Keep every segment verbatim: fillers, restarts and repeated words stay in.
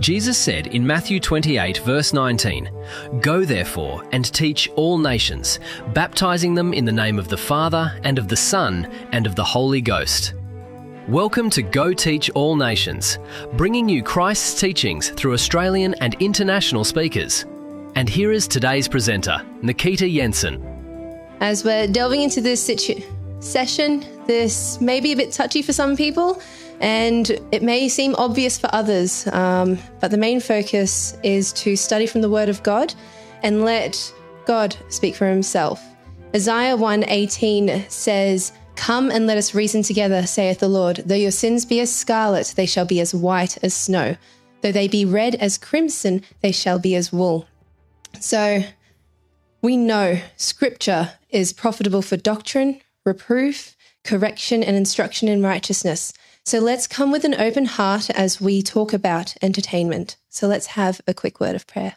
Jesus said in Matthew twenty-eight, verse nineteen, "Go therefore and teach all nations, baptizing them in the name of the Father and of the Son and of the Holy Ghost." Welcome to Go Teach All Nations, bringing you Christ's teachings through Australian and international speakers. And here is today's presenter, Nikita Jensen. As we're delving into this situ- session, this may be a bit touchy for some people, and it may seem obvious for others, um, but the main focus is to study from the Word of God and let God speak for himself. Isaiah one eighteen says, "Come and let us reason together, saith the Lord. Though your sins be as scarlet, they shall be as white as snow. Though they be red as crimson, they shall be as wool." So we know Scripture is profitable for doctrine, reproof, correction, and instruction in righteousness. So let's come with an open heart as we talk about entertainment. So let's have a quick word of prayer.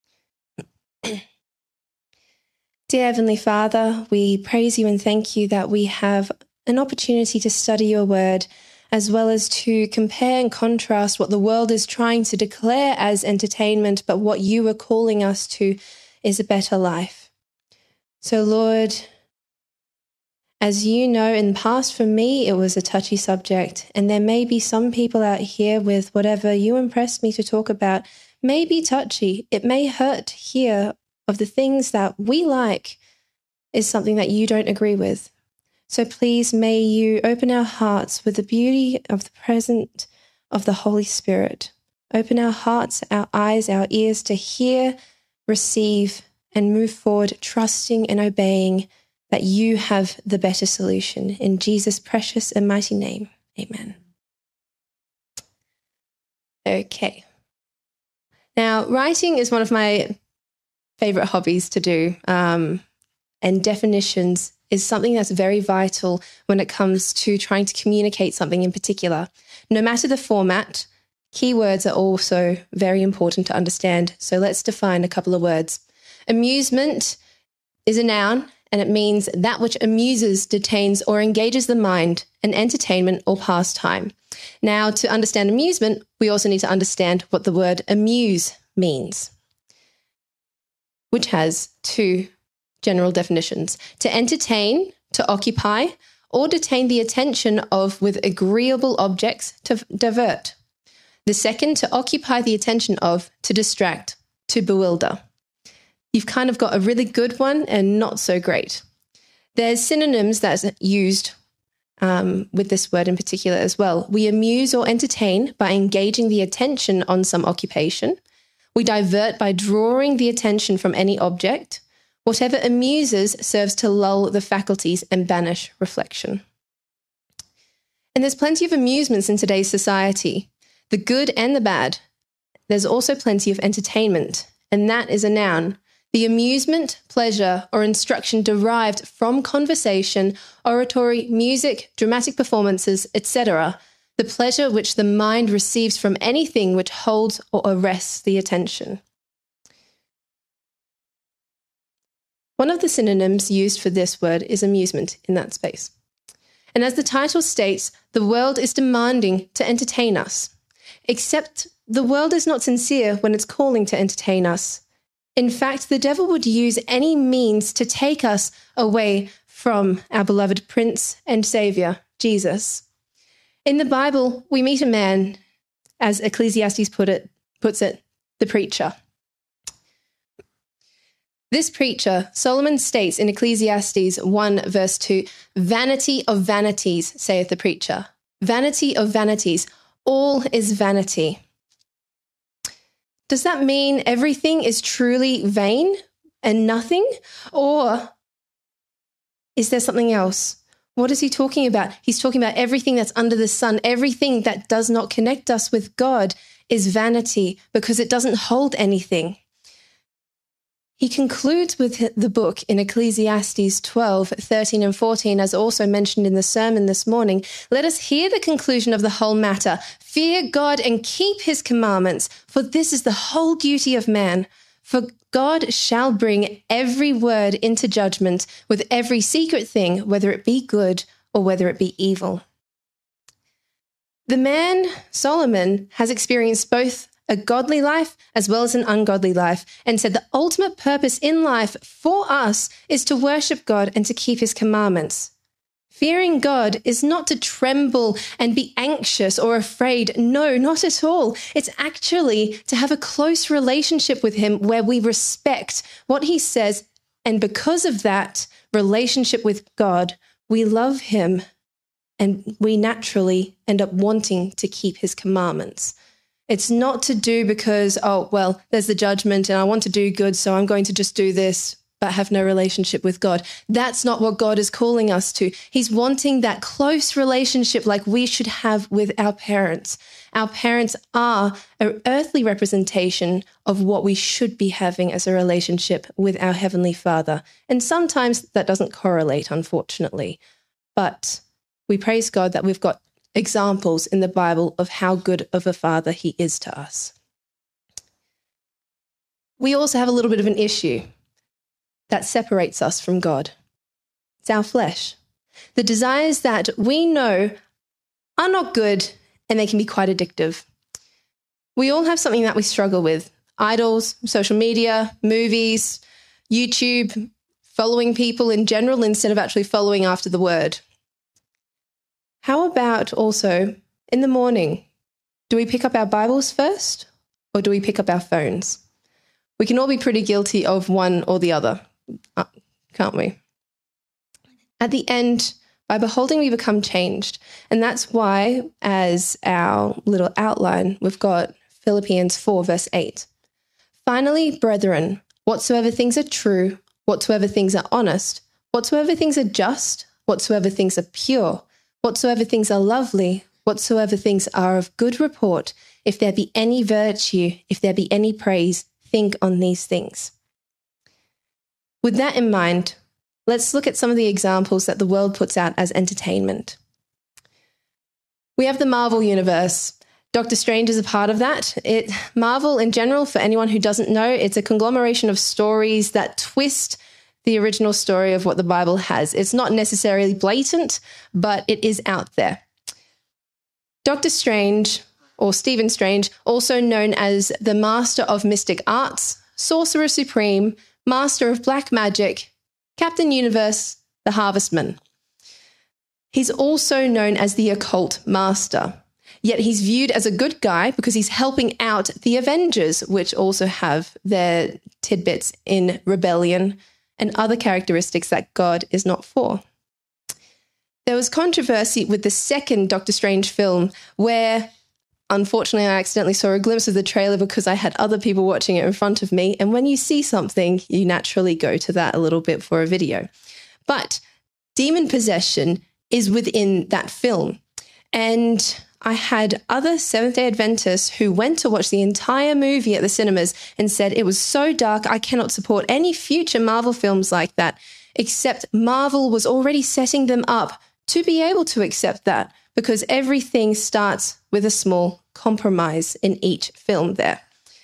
Dear Heavenly Father, we praise you and thank you that we have an opportunity to study your word, as well as to compare and contrast what the world is trying to declare as entertainment, but what you are calling us to is a better life. So Lord, as you know, in the past for me, it was a touchy subject, and there may be some people out here with whatever you impressed me to talk about may be touchy. It may hurt to hear of the things that we like is something that you don't agree with. So please may you open our hearts with the beauty of the presence of the Holy Spirit. Open our hearts, our eyes, our ears to hear, receive, and move forward, trusting and obeying that you have the better solution. In Jesus' precious and mighty name, amen. Okay. Now, writing is one of my favorite hobbies to do, um, and definitions is something that's very vital when it comes to trying to communicate something in particular. No matter the format, keywords are also very important to understand. So let's define a couple of words. Amusement is a noun, and it means that which amuses, detains, or engages the mind, an entertainment or pastime. Now, to understand amusement, we also need to understand what the word amuse means, which has two general definitions: to entertain, to occupy, or detain the attention of with agreeable objects, to divert. The second, to occupy the attention of, to distract, to bewilder. You've kind of got a really good one and not so great. There's synonyms that's used um, with this word in particular as well. We amuse or entertain by engaging the attention on some occupation. We divert by drawing the attention from any object. Whatever amuses serves to lull the faculties and banish reflection. And there's plenty of amusements in today's society, the good and the bad. There's also plenty of entertainment, and that is a noun. The amusement, pleasure, or instruction derived from conversation, oratory, music, dramatic performances, et cetera, the pleasure which the mind receives from anything which holds or arrests the attention. One of the synonyms used for this word is amusement in that space. And as the title states, the world is demanding to entertain us. Except the world is not sincere when it's calling to entertain us. In fact, the devil would use any means to take us away from our beloved Prince and Savior, Jesus. In the Bible, we meet a man, as Ecclesiastes put it, puts it, the preacher. This preacher, Solomon states in Ecclesiastes one verse two, "Vanity of vanities, saith the preacher. Vanity of vanities, all is vanity." Does that mean everything is truly vain and nothing? Or is there something else? What is he talking about? He's talking about everything that's under the sun. Everything that does not connect us with God is vanity because it doesn't hold anything. He concludes with the book in Ecclesiastes twelve, thirteen and fourteen, as also mentioned in the sermon this morning. Let us hear the conclusion of the whole matter. Fear God and keep his commandments, for this is the whole duty of man. For God shall bring every word into judgment with every secret thing, whether it be good or whether it be evil. The man, Solomon, has experienced both a godly life as well as an ungodly life, and said the ultimate purpose in life for us is to worship God and to keep his commandments. Fearing God is not to tremble and be anxious or afraid. No, not at all. It's actually to have a close relationship with him where we respect what he says. And because of that relationship with God, we love him and we naturally end up wanting to keep his commandments. It's not to do because, oh, well, there's the judgment and I want to do good, so I'm going to just do this, but have no relationship with God. That's not what God is calling us to. He's wanting that close relationship like we should have with our parents. Our parents are an earthly representation of what we should be having as a relationship with our Heavenly Father. And sometimes that doesn't correlate, unfortunately. But we praise God that we've got examples in the Bible of how good of a father he is to us. We also have a little bit of an issue that separates us from God. It's our flesh. The desires that we know are not good and they can be quite addictive. We all have something that we struggle with. Idols, social media, movies, YouTube, following people in general instead of actually following after the word. How about also in the morning? Do we pick up our Bibles first or do we pick up our phones? We can all be pretty guilty of one or the other, can't we? At the end, by beholding, we become changed. And that's why, as our little outline, we've got Philippians four, verse eight. Finally, brethren, whatsoever things are true, whatsoever things are honest, whatsoever things are just, whatsoever things are pure, whatsoever things are lovely, whatsoever things are of good report, if there be any virtue, if there be any praise, think on these things. With that in mind, let's look at some of the examples that the world puts out as entertainment. We have the Marvel Universe. Doctor Strange is a part of that. It, Marvel in general, for anyone who doesn't know, it's a conglomeration of stories that twist the original story of what the Bible has. It's not necessarily blatant, but it is out there. Doctor Strange, or Stephen Strange, also known as the Master of Mystic Arts, Sorcerer Supreme, Master of Black Magic, Captain Universe, the Harvestman. He's also known as the Occult Master, yet he's viewed as a good guy because he's helping out the Avengers, which also have their tidbits in rebellion and other characteristics that God is not for. There was controversy with the second Doctor Strange film where, unfortunately, I accidentally saw a glimpse of the trailer because I had other people watching it in front of me. And when you see something, you naturally go to that a little bit for a video. But demon possession is within that film. And I had other Seventh-day Adventists who went to watch the entire movie at the cinemas and said it was so dark, I cannot support any future Marvel films like that, except Marvel was already setting them up to be able to accept that because everything starts with a small compromise in each film there.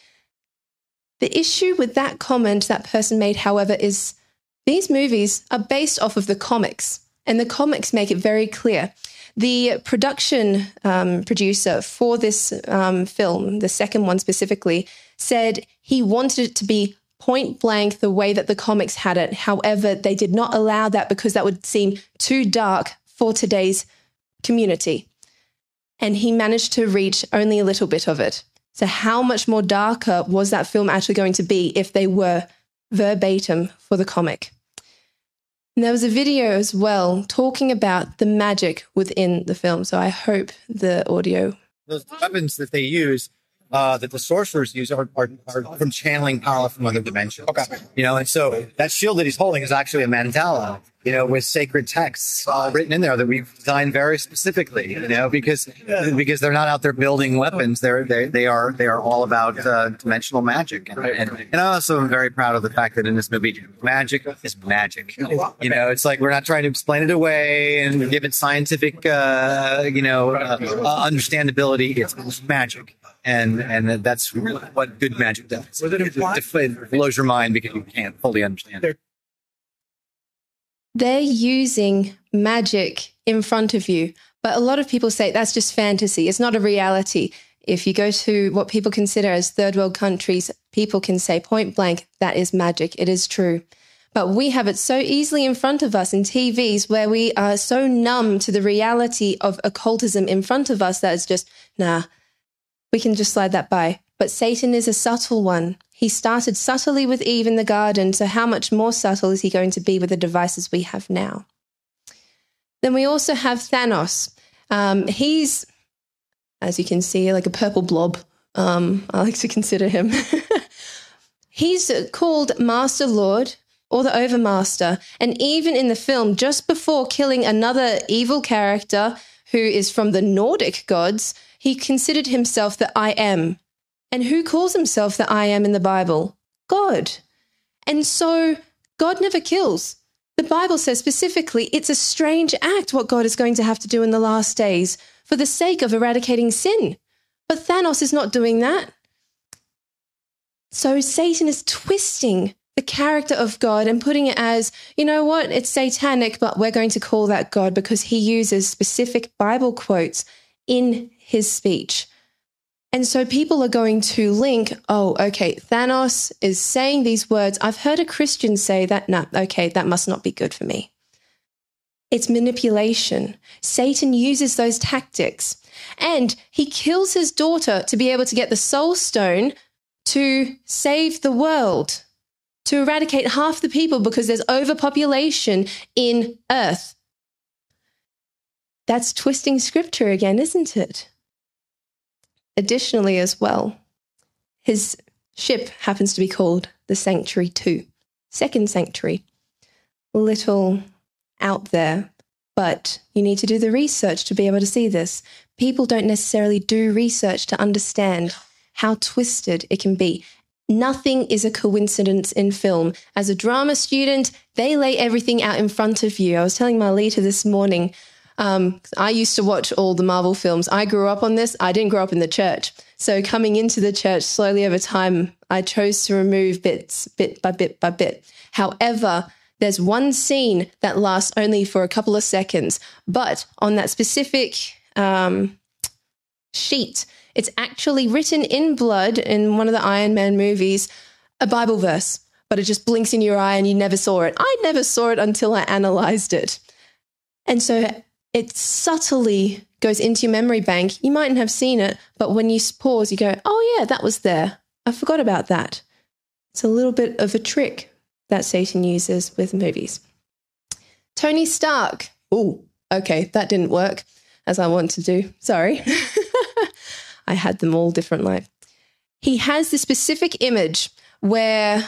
The issue with that comment that person made, however, is these movies are based off of the comics, and the comics make it very clear. The production um, producer for this um, film, the second one specifically, said he wanted it to be point blank the way that the comics had it. However, they did not allow that because that would seem too dark for today's community. And he managed to reach only a little bit of it. So how much more darker was that film actually going to be if they were verbatim for the comic? And there was a video as well talking about the magic within the film. So I hope the audio. Those weapons that they use, uh, that the sorcerers use, are, are, are from channeling power from other dimensions. Okay. You know, and so that shield that he's holding is actually a mandala, you know, with sacred texts uh, written in there that we've designed very specifically, you know, because because they're not out there building weapons. They're they they are they are all about uh, dimensional magic. And, and and I also am very proud of the fact that in this movie, magic is magic. You know, it's like we're not trying to explain it away and give it scientific, uh, you know, uh, uh, understandability. It's magic. And and that's what good magic does. It, it blows your mind because you can't fully understand it. They're using magic in front of you, but a lot of people say that's just fantasy. It's not a reality. If you go to what people consider as third world countries, people can say point blank, that is magic. It is true. But we have it so easily in front of us in T Vs where we are so numb to the reality of occultism in front of us that it's just, nah, we can just slide that by. But Satan is a subtle one. He started subtly with Eve in the garden, so how much more subtle is he going to be with the devices we have now? Then we also have Thanos. Um, he's, as you can see, like a purple blob. Um, I like to consider him. He's called Master Lord, or the Overmaster. And even in the film, just before killing another evil character who is from the Nordic gods, he considered himself the I Am. And who calls himself the I Am in the Bible? God. And so God never kills. The Bible says specifically it's a strange act what God is going to have to do in the last days for the sake of eradicating sin. But Thanos is not doing that. So Satan is twisting the character of God and putting it as, you know what, it's satanic, but we're going to call that God because he uses specific Bible quotes in his speech. And so people are going to link, oh, okay, Thanos is saying these words. I've heard a Christian say that, no, okay, that must not be good for me. It's manipulation. Satan uses those tactics. And he kills his daughter to be able to get the soul stone to save the world, to eradicate half the people because there's overpopulation in Earth. That's twisting scripture again, isn't it? Additionally as well, his ship happens to be called the Sanctuary two, Second Sanctuary. Little out there, but you need to do the research to be able to see this. People don't necessarily do research to understand how twisted it can be. Nothing is a coincidence in film. As a drama student, they lay everything out in front of you. I was telling Marlita this morning, um, I used to watch all the Marvel films. I grew up on this. I didn't grow up in the church. So coming into the church slowly over time, I chose to remove bits, bit by bit by bit. However, there's one scene that lasts only for a couple of seconds, but on that specific um, sheet, it's actually written in blood in one of the Iron Man movies, a Bible verse, but it just blinks in your eye and you never saw it. I never saw it until I analyzed it. And so it subtly goes into your memory bank. You mightn't have seen it, but when you pause, you go, oh yeah, that was there. I forgot about that. It's a little bit of a trick that Satan uses with movies. Tony Stark. Oh, okay, that didn't work as I want to do. Sorry. I had them all different like. He has this specific image where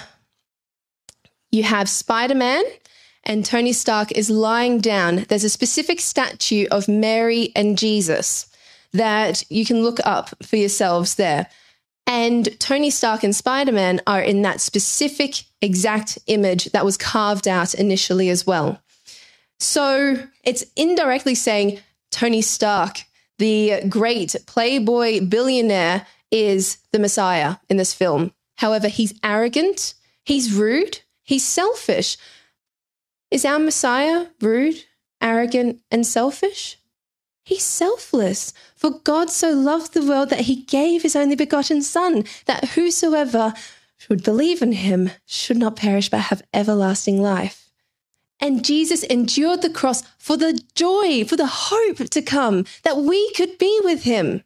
you have Spider-Man and Tony Stark is lying down. There's a specific statue of Mary and Jesus that you can look up for yourselves there. And Tony Stark and Spider-Man are in that specific exact image that was carved out initially as well. So it's indirectly saying Tony Stark, the great playboy billionaire, is the Messiah in this film. However, he's arrogant, he's rude, he's selfish. Is our Messiah rude, arrogant, and selfish? He's selfless. For God so loved the world that he gave his only begotten Son, that whosoever should believe in him should not perish but have everlasting life. And Jesus endured the cross for the joy, for the hope to come, that we could be with him.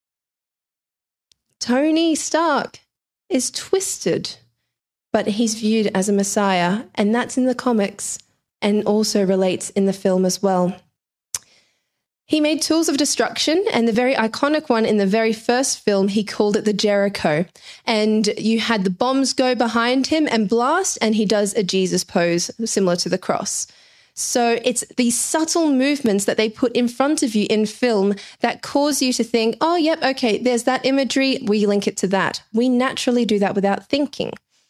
Tony Stark is twisted, but he's viewed as a Messiah, and that's in the comics and also relates in the film as well. He made tools of destruction, and the very iconic one in the very first film, he called it the Jericho. And you had the bombs go behind him and blast, and he does a Jesus pose similar to the cross. So it's these subtle movements that they put in front of you in film that cause you to think, oh, yep, okay, there's that imagery, we link it to that. We naturally do that without thinking.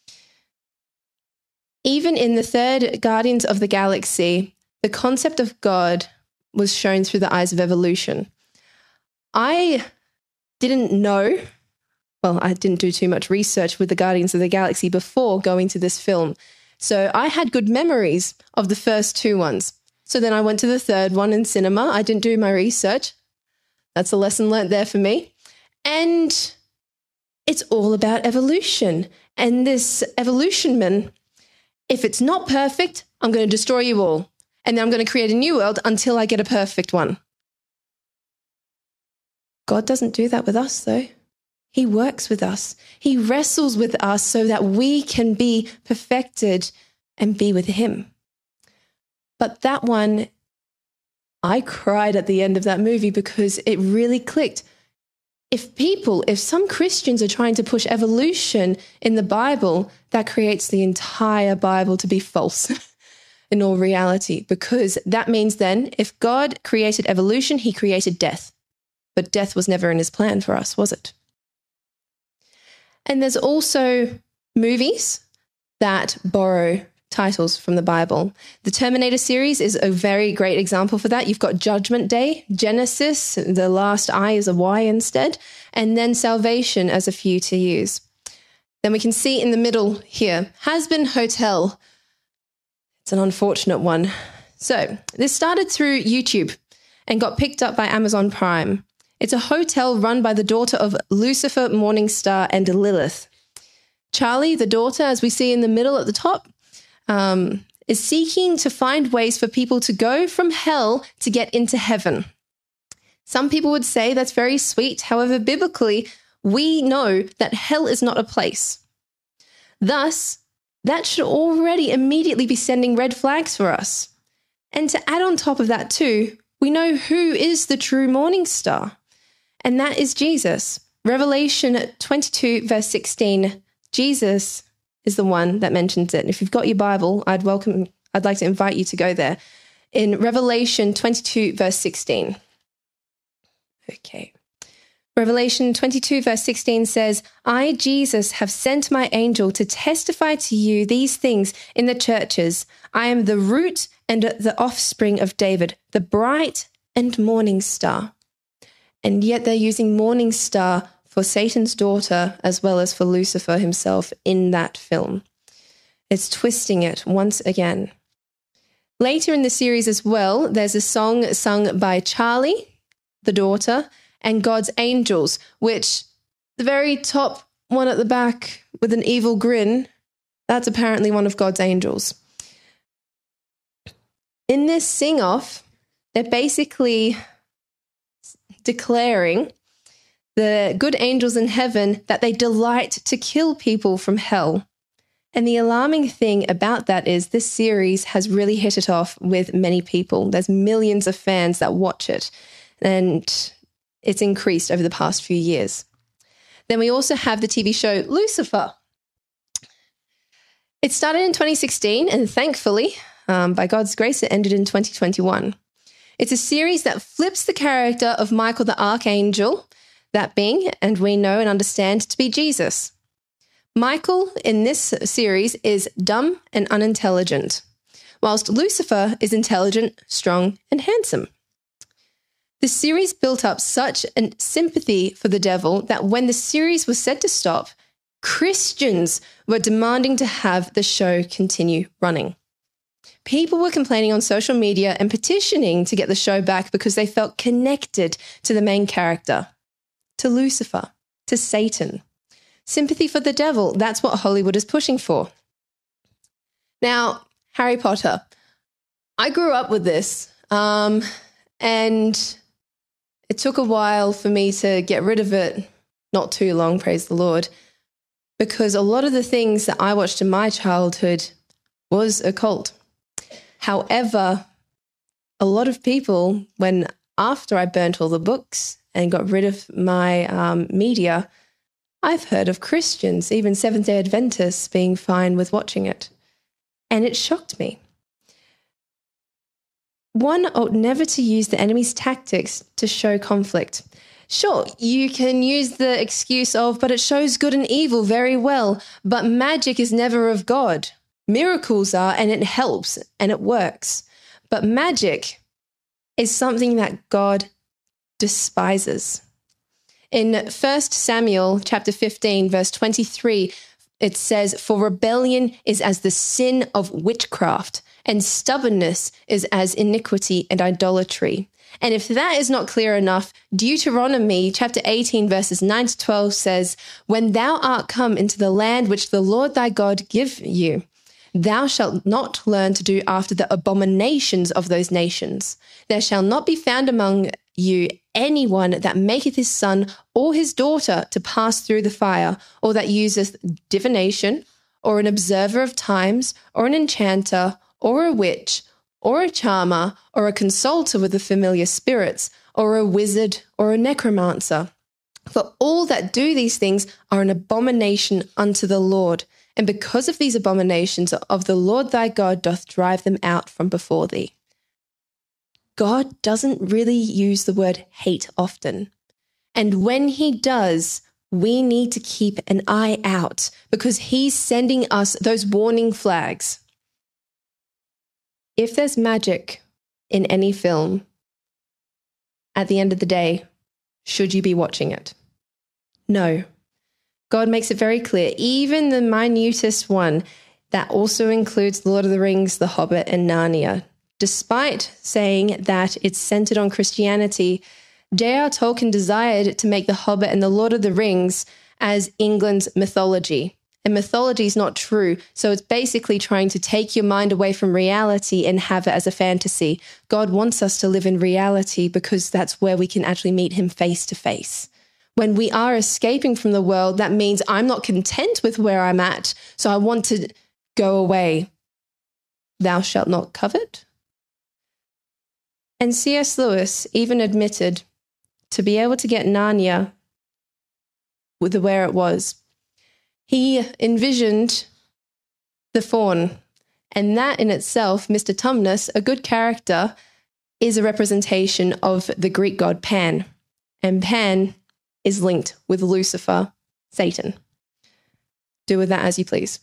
Even in the third Guardians of the Galaxy, the concept of God was shown through the eyes of evolution. I didn't know, well, I didn't do too much research with the Guardians of the Galaxy before going to this film. So I had good memories of the first two ones. So then I went to the third one in cinema. I didn't do my research. That's a lesson learnt there for me. And it's all about evolution. And this evolution man, if it's not perfect, I'm going to destroy you all. And then I'm going to create a new world until I get a perfect one. God doesn't do that with us, though. He works with us. He wrestles with us so that we can be perfected and be with him. But that one, I cried at the end of that movie because it really clicked. If people, if some Christians are trying to push evolution in the Bible, that creates the entire Bible to be false in all reality, because that means then if God created evolution, he created death. But death was never in his plan for us, was it? And there's also movies that borrow titles from the Bible. The Terminator series is a very great example for that. You've got Judgment Day, Genesis, the last I is a Y instead, and then Salvation as a few to use. Then we can see in the middle here, Hazbin Hotel. It's an unfortunate one. So this started through YouTube and got picked up by Amazon Prime. It's a hotel run by the daughter of Lucifer, Morningstar, and Lilith. Charlie, the daughter, as we see in the middle at the top, um, is seeking to find ways for people to go from hell to get into heaven. Some people would say that's very sweet. However, biblically, we know that hell is not a place. Thus, that should already immediately be sending red flags for us. And to add on top of that too, we know who is the true morning star. And that is Jesus. Revelation twenty-two, verse sixteen, Jesus is the one that mentions it. And if you've got your Bible, I'd welcome, I'd like to invite you to go there. In Revelation twenty-two, verse sixteen. Okay. Revelation twenty-two, verse sixteen says, I, Jesus, have sent my angel to testify to you these things in the churches. I am the root and the offspring of David, the bright and morning star. And yet they're using morning star for Satan's daughter as well as for Lucifer himself in that film. It's twisting it once again. Later in the series as well, there's a song sung by Charlie, the daughter, and God's angels, which the very top one at the back with an evil grin, that's apparently one of God's angels. In this sing-off, they're basically declaring the good angels in heaven that they delight to kill people from hell. And the alarming thing about that is this series has really hit it off with many people. There's millions of fans that watch it, and it's increased over the past few years. Then we also have the T V show Lucifer. It started in twenty sixteen, and thankfully, um, by God's grace, it ended in twenty twenty-one. It's a series that flips the character of Michael the Archangel, that being, and we know and understand, to be Jesus. Michael in this series is dumb and unintelligent, whilst Lucifer is intelligent, strong, and handsome. The series built up such a sympathy for the devil that when the series was set to stop, Christians were demanding to have the show continue running. People were complaining on social media and petitioning to get the show back because they felt connected to the main character, to Lucifer, to Satan. Sympathy for the devil, that's what Hollywood is pushing for. Now, Harry Potter. I grew up with this, um, and it took a while for me to get rid of it. Not too long, praise the Lord, because a lot of the things that I watched in my childhood was occult. However, a lot of people, when after I burnt all the books and got rid of my um, media, I've heard of Christians, even Seventh-day Adventists, being fine with watching it. And it shocked me. One ought never to use the enemy's tactics to show conflict. Sure, you can use the excuse of, but it shows good and evil very well, but magic is never of God. Miracles are, and it helps, and it works. But magic is something that God despises. In First Samuel chapter fifteen, verse twenty-three, it says, for rebellion is as the sin of witchcraft, and stubbornness is as iniquity and idolatry. And if that is not clear enough, Deuteronomy chapter eighteen, verses nine to twelve says, "When thou art come into the land which the Lord thy God give you, thou shalt not learn to do after the abominations of those nations. There shall not be found among you anyone that maketh his son or his daughter to pass through the fire, or that useth divination, or an observer of times, or an enchanter, or a witch, or a charmer, or a consulter with the familiar spirits, or a wizard, or a necromancer. For all that do these things are an abomination unto the Lord. And because of these abominations of the Lord thy God doth drive them out from before thee." God doesn't really use the word hate often. And when he does, we need to keep an eye out because he's sending us those warning flags. If there's magic in any film, at the end of the day, should you be watching it? No. God makes it very clear, even the minutest one, that also includes The Lord of the Rings, The Hobbit, and Narnia. Despite saying that it's centered on Christianity, J R Tolkien desired to make The Hobbit and The Lord of the Rings as England's mythology. And mythology is not true, so it's basically trying to take your mind away from reality and have it as a fantasy. God wants us to live in reality because that's where we can actually meet him face to face. When we are escaping from the world, that means I'm not content with where I'm at, so I want to go away. Thou shalt not covet. And C S Lewis even admitted to be able to get Narnia with where it was, he envisioned the faun, and that in itself, Mister Tumnus, a good character, is a representation of the Greek god Pan, and Pan is linked with Lucifer, Satan. Do with that as you please.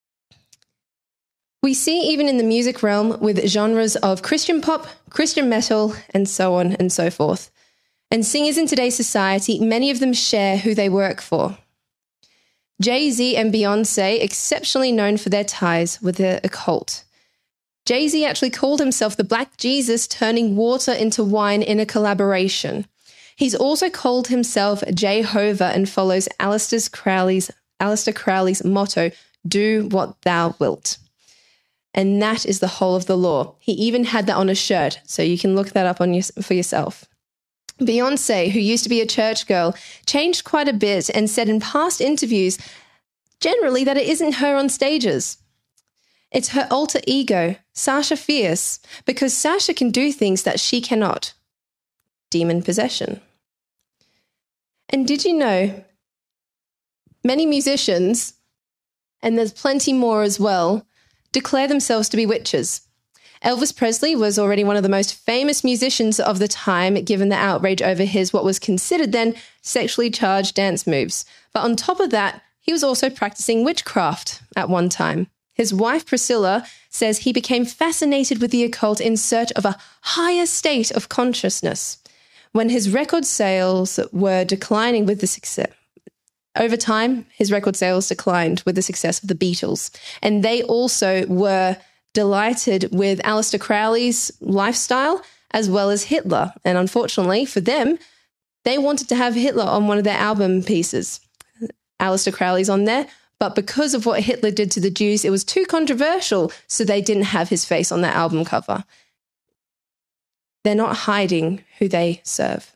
We see even in the music realm with genres of Christian pop, Christian metal, and so on and so forth. And singers in today's society, many of them share who they work for. Jay-Z and Beyonce, exceptionally known for their ties with the occult. Jay-Z actually called himself the Black Jesus, turning water into wine in a collaboration. He's also called himself Jehovah and follows Aleister Crowley's, Aleister Crowley's motto, "Do what thou wilt." And that is the whole of the law. He even had that on a shirt, so you can look that up on your, for yourself. Beyonce, who used to be a church girl, changed quite a bit and said in past interviews, generally, that it isn't her on stages. It's her alter ego, Sasha Fierce, because Sasha can do things that she cannot. Demon possession. And did you know many musicians, and there's plenty more as well, declare themselves to be witches? Elvis Presley was already one of the most famous musicians of the time, given the outrage over his what was considered then sexually charged dance moves. But on top of that, he was also practicing witchcraft at one time. His wife, Priscilla, says he became fascinated with the occult in search of a higher state of consciousness. When his record sales were declining with the success, over time, his record sales declined with the success of the Beatles. And they also were delighted with Aleister Crowley's lifestyle as well as Hitler. And unfortunately for them, they wanted to have Hitler on one of their album pieces. Aleister Crowley's on there, but because of what Hitler did to the Jews, it was too controversial, so they didn't have his face on their album cover. They're not hiding who they serve.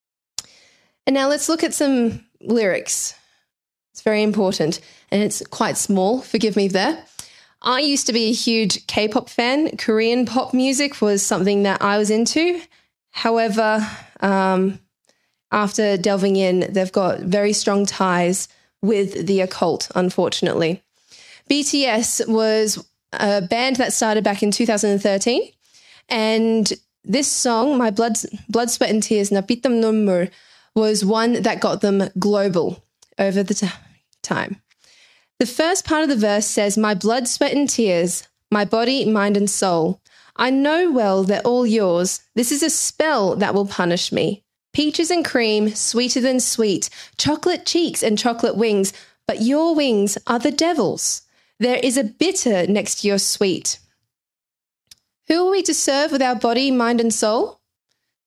And now let's look at some lyrics. It's very important, and it's quite small, forgive me there. I used to be a huge K-pop fan. Korean pop music was something that I was into. However, um, after delving in, they've got very strong ties with the occult, unfortunately. B T S was a band that started back in two thousand thirteen, and this song, My Blood, Blood Sweat and Tears, Napitam Nummur, was one that got them global over the t- time. The first part of the verse says, "My blood, sweat and tears, my body, mind and soul. I know well they're all yours. This is a spell that will punish me. Peaches and cream, sweeter than sweet, chocolate cheeks and chocolate wings, but your wings are the devil's. There is a bitter next to your sweet." Who are we to serve with our body, mind and soul?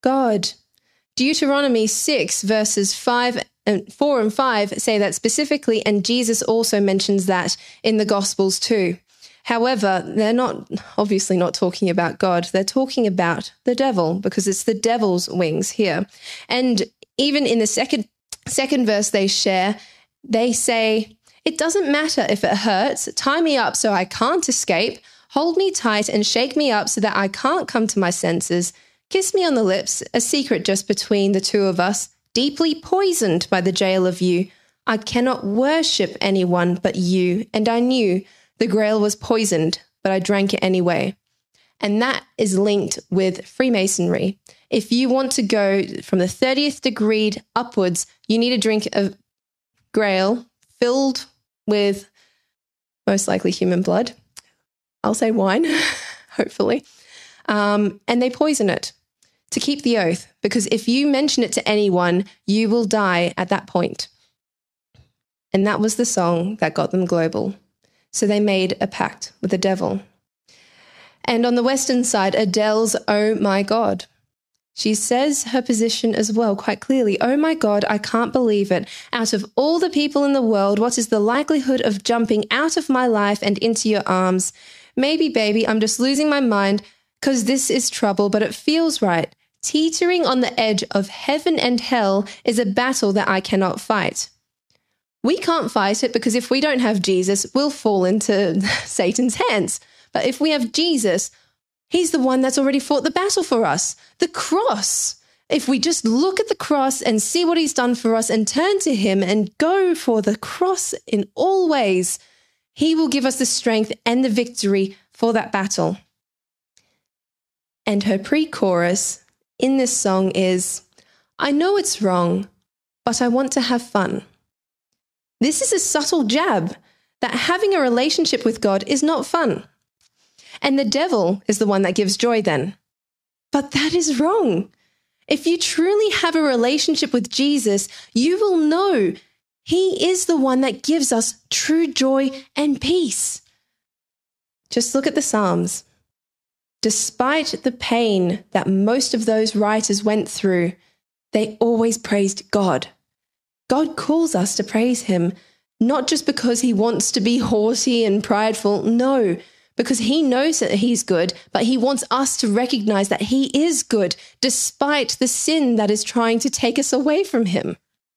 God. Deuteronomy six, verses five and four and five say that specifically, and Jesus also mentions that in the Gospels too. However, they're not obviously not talking about God. They're talking about the devil, because it's the devil's wings here. And even in the second second verse they share, they say, "It doesn't matter if it hurts. Tie me up so I can't escape. Hold me tight and shake me up so that I can't come to my senses. Kiss me on the lips, a secret just between the two of us, deeply poisoned by the jail of you. I cannot worship anyone but you, and I knew the grail was poisoned, but I drank it anyway." And that is linked with Freemasonry. If you want to go from the thirtieth degree upwards, you need to drink a grail filled with most likely human blood. I'll say wine, hopefully. Um, and they poison it to keep the oath, because if you mention it to anyone, you will die at that point. And that was the song that got them global. So they made a pact with the devil. And on the Western side, Adele's "Oh My God." She says her position as well quite clearly. "Oh my God, I can't believe it. Out of all the people in the world, what is the likelihood of jumping out of my life and into your arms? Maybe, baby, I'm just losing my mind because this is trouble, but it feels right. Teetering on the edge of heaven and hell is a battle that I cannot fight." We can't fight it because if we don't have Jesus, we'll fall into Satan's hands. But if we have Jesus, he's the one that's already fought the battle for us. The cross. If we just look at the cross and see what he's done for us and turn to him and go for the cross in all ways, he will give us the strength and the victory for that battle. And her pre-chorus in this song is, "I know it's wrong, but I want to have fun." This is a subtle jab that having a relationship with God is not fun. And the devil is the one that gives joy then. But that is wrong. If you truly have a relationship with Jesus, you will know he is the one that gives us true joy and peace. Just look at the Psalms. Despite the pain that most of those writers went through, they always praised God. God calls us to praise him, not just because he wants to be haughty and prideful, no, because he knows that he's good, but he wants us to recognize that he is good, despite the sin that is trying to take us away from him.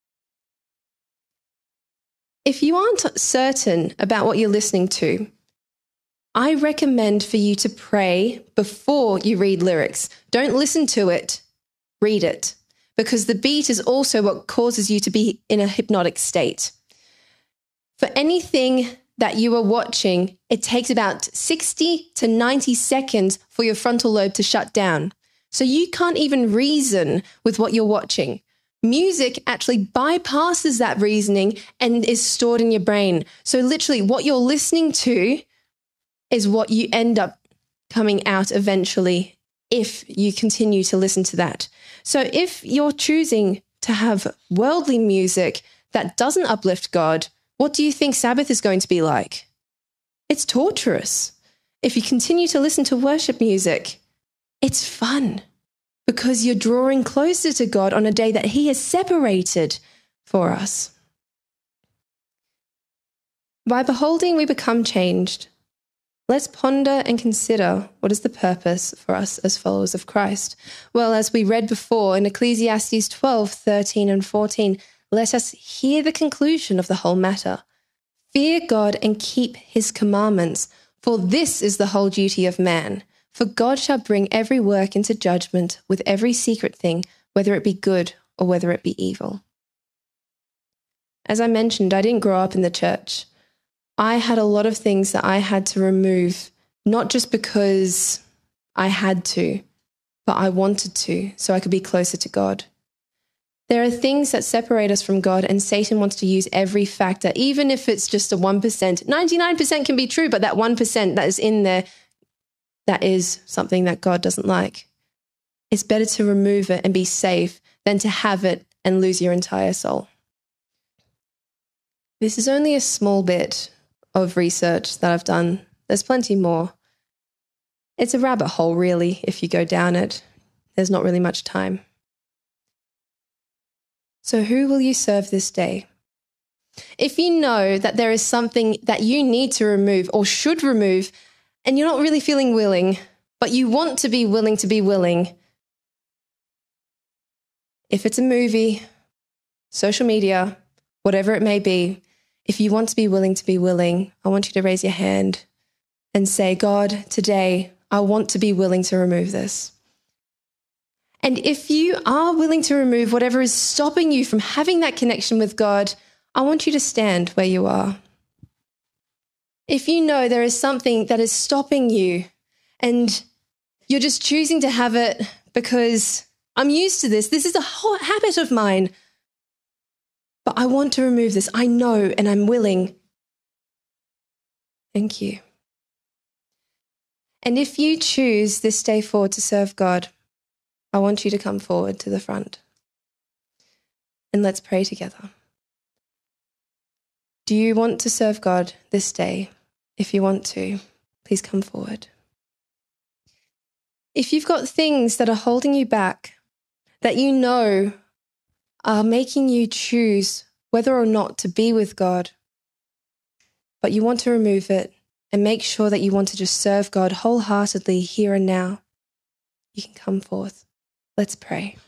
If you aren't certain about what you're listening to, I recommend for you to pray before you read lyrics. Don't listen to it, read it, because the beat is also what causes you to be in a hypnotic state. For anything that you are watching, it takes about sixty to ninety seconds for your frontal lobe to shut down. So you can't even reason with what you're watching. Music actually bypasses that reasoning and is stored in your brain. So literally what you're listening to is what you end up coming out eventually if you continue to listen to that. So if you're choosing to have worldly music that doesn't uplift God, what do you think Sabbath is going to be like? It's torturous. If you continue to listen to worship music, it's fun because you're drawing closer to God on a day that he has separated for us. By beholding, we become changed. Let's ponder and consider what is the purpose for us as followers of Christ. Well, as we read before in Ecclesiastes twelve, thirteen and fourteen, let us hear the conclusion of the whole matter. Fear God and keep his commandments, for this is the whole duty of man. For God shall bring every work into judgment with every secret thing, whether it be good or whether it be evil. As I mentioned, I didn't grow up in the church. I had a lot of things that I had to remove, not just because I had to, but I wanted to, so I could be closer to God. There are things that separate us from God, and Satan wants to use every factor, even if it's just a one percent. ninety-nine percent can be true, but that one percent that is in there, that is something that God doesn't like. It's better to remove it and be safe than to have it and lose your entire soul. This is only a small bit of research that I've done. There's plenty more. It's a rabbit hole, really, if you go down it. there's not really much time. So who will you serve this day? If you know that there is something that you need to remove or should remove, and you're not really feeling willing, but you want to be willing to be willing, if it's a movie, social media, whatever it may be, if you want to be willing to be willing, I want you to raise your hand and say, God, today I want to be willing to remove this. And if you are willing to remove whatever is stopping you from having that connection with God, I want you to stand where you are. If you know there is something that is stopping you and you're just choosing to have it because I'm used to this, this is a whole habit of mine, but I want to remove this. I know and I'm willing. Thank you. And if you choose this day forward to serve God, I want you to come forward to the front. And let's pray together. Do you want to serve God this day? If you want to, please come forward. If you've got things that are holding you back, that you know are making you choose whether or not to be with God, but you want to remove it and make sure that you want to just serve God wholeheartedly here and now, you can come forth. Let's pray.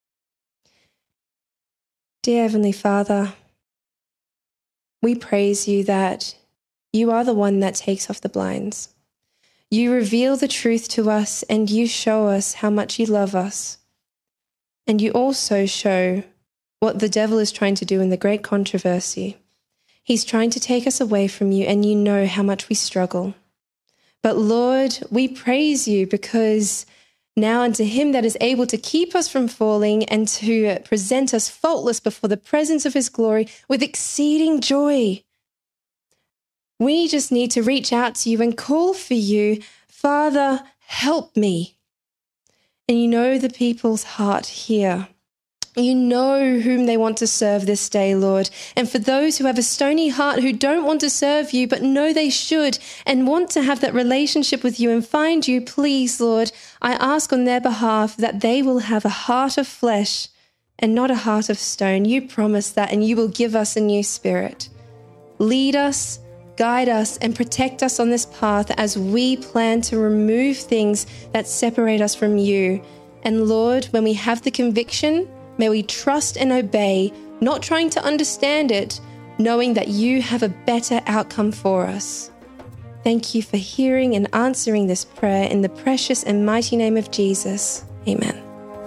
Dear Heavenly Father, we praise you that you are the one that takes off the blinds. You reveal the truth to us and you show us how much you love us. And you also show what the devil is trying to do in the great controversy. He's trying to take us away from you, and you know how much we struggle. But Lord, we praise you because now unto him that is able to keep us from falling and to present us faultless before the presence of his glory with exceeding joy. We just need to reach out to you and call for you, Father, help me. And you know the people's heart here. You know whom they want to serve this day, Lord. And for those who have a stony heart who don't want to serve you but know they should and want to have that relationship with you and find you, please, Lord, I ask on their behalf that they will have a heart of flesh and not a heart of stone. You promise that, and you will give us a new spirit. Lead us, guide us, and protect us on this path as we plan to remove things that separate us from you. And Lord, when we have the conviction, may we trust and obey, not trying to understand it, knowing that you have a better outcome for us. Thank you for hearing and answering this prayer in the precious and mighty name of Jesus. Amen.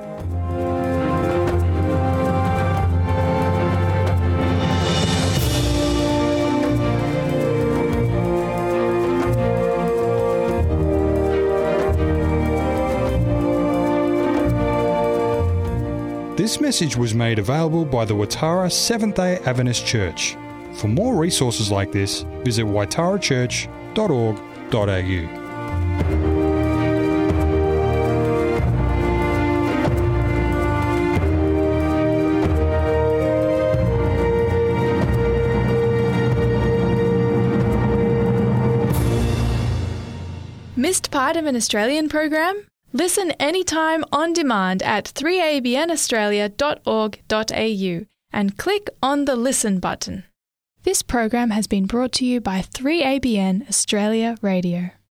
This message was made available by the Waitara Seventh-day Adventist Church. For more resources like this, visit waitara church dot org dot a u. Missed part of an Australian program? Listen anytime on demand at three a b n australia dot org dot a u and click on the Listen button. This program has been brought to you by three A B N Australia Radio.